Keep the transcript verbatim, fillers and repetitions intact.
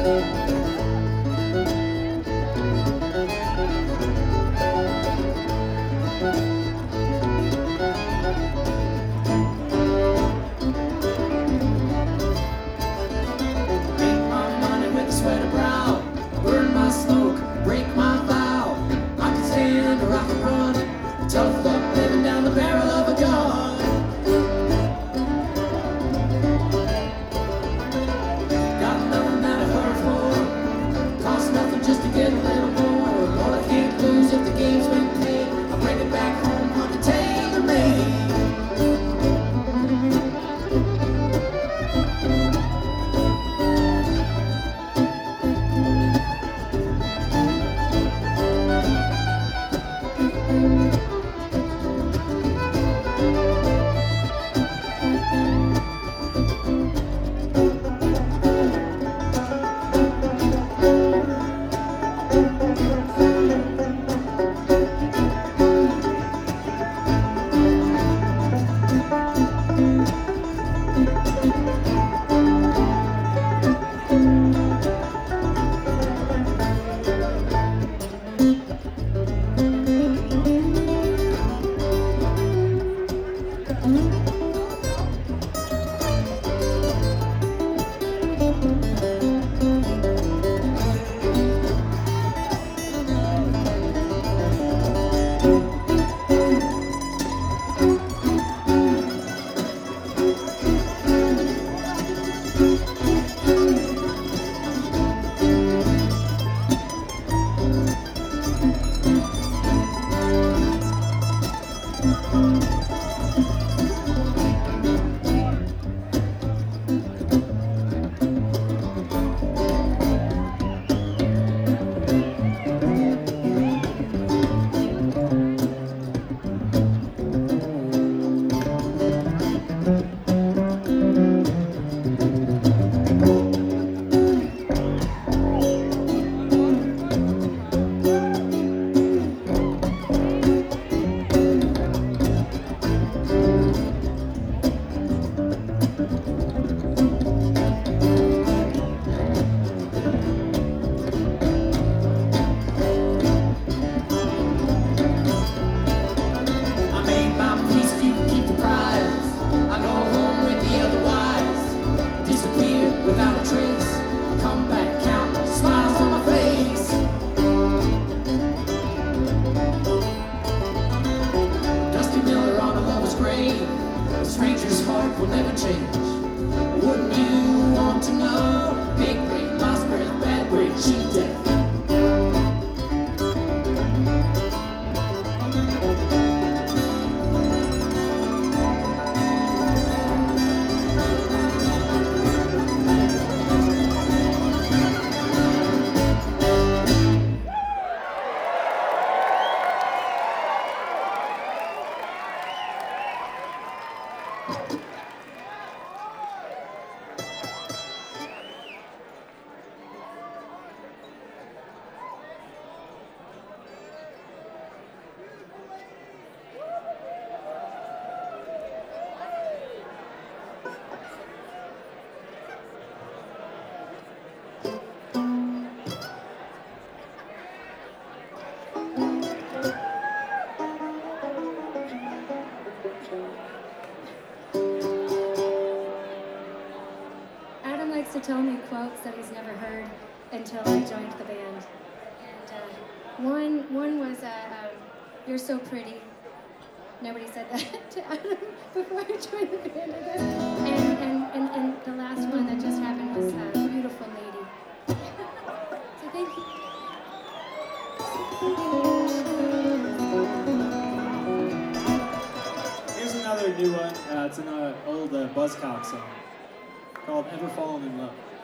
To tell me quotes that he's never heard until I joined the band. And uh, one one was, uh, um, "You're so pretty." Nobody said that to Adam before I joined the band, I guess. And, and, and, and the last one that just happened was uh, "Beautiful Lady." So thank you. Here's another new one. Uh, it's an uh, old uh, Buzzcock song called "Ever Fallen in Love."